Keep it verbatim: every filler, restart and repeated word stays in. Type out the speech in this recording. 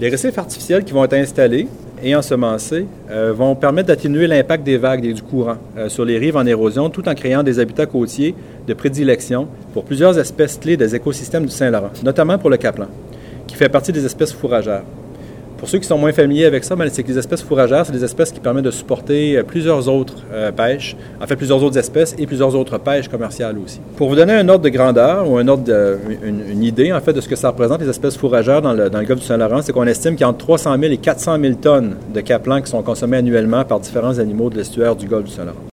Les récifs artificiels qui vont être installés et ensemencés euh, vont permettre d'atténuer l'impact des vagues et du courant euh, sur les rives en érosion, tout en créant des habitats côtiers de prédilection pour plusieurs espèces clés des écosystèmes du Saint-Laurent, notamment pour le caplan, qui fait partie des espèces fourragères. Pour ceux qui sont moins familiers avec ça, c'est que les espèces fourragères, c'est des espèces qui permettent de supporter plusieurs autres euh, pêches, en fait plusieurs autres espèces et plusieurs autres pêches commerciales aussi. Pour vous donner un ordre de grandeur ou un ordre de, une, une idée en fait de ce que ça représente les espèces fourragères dans le, dans le golfe du Saint-Laurent, c'est qu'on estime qu'il y a entre trois cent mille et quatre cent mille tonnes de caplan qui sont consommés annuellement par différents animaux de l'estuaire du golfe du Saint-Laurent.